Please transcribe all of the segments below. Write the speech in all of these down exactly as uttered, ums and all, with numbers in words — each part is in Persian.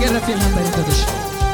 بگه رفیق هم بریم دادش.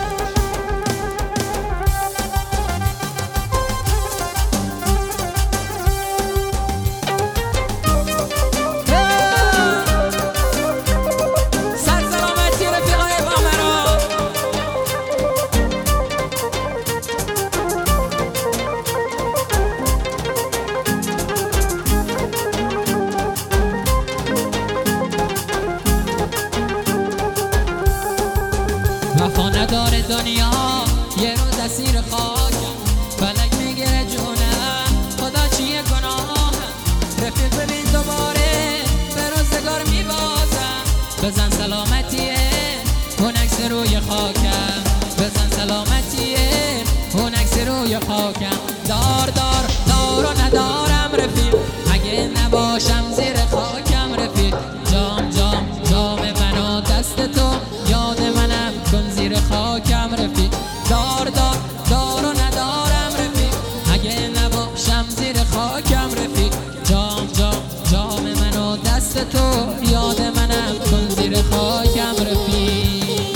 وفا نداره دنیا یه روز اسیر خاکم، فلک میگیره جونم خدا چیه گناهم. رفیق ببین دوباره به روزگار میبازم، بزن سلامتیه اون عکس روی خاکم، بزن سلامتیه اون عکس روی خاکم. دار دار دار و ندارم رفیق، اگه نباشم زیر خاکم رفیق. جام جام جام منو دست تو، یاد منم کن زیر خاکم رفیق. دار دار دار و ندارم رفیق، اگه نباشم زیر خاکم رفیق. جام جام جام منو دست تو، یاد منم کن زیر خاکم رفیق.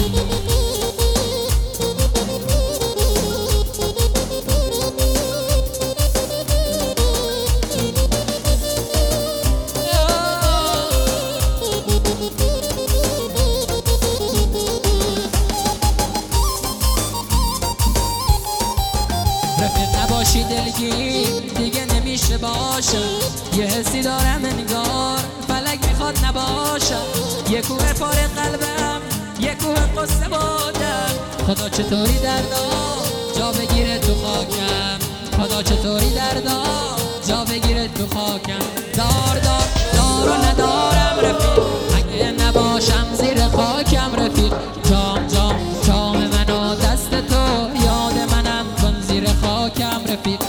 رفیق نباشی دلگیر دیگه نمیشه باشم، یه حسی دارم انگار فلک میخواد نباشم. یه کوه پاره قلبم یه کوه قصه بادم، خدا چطوری دردا جا بگیره تو خاکم، خدا چطوری دردا جا بگیره تو خاکم. دار دار دار و ندارم رفیق، اگه نباشم زیر خاکم رفیق. جام جام جام منو دست تو، یاد منم کن زیر خاکم رفیق.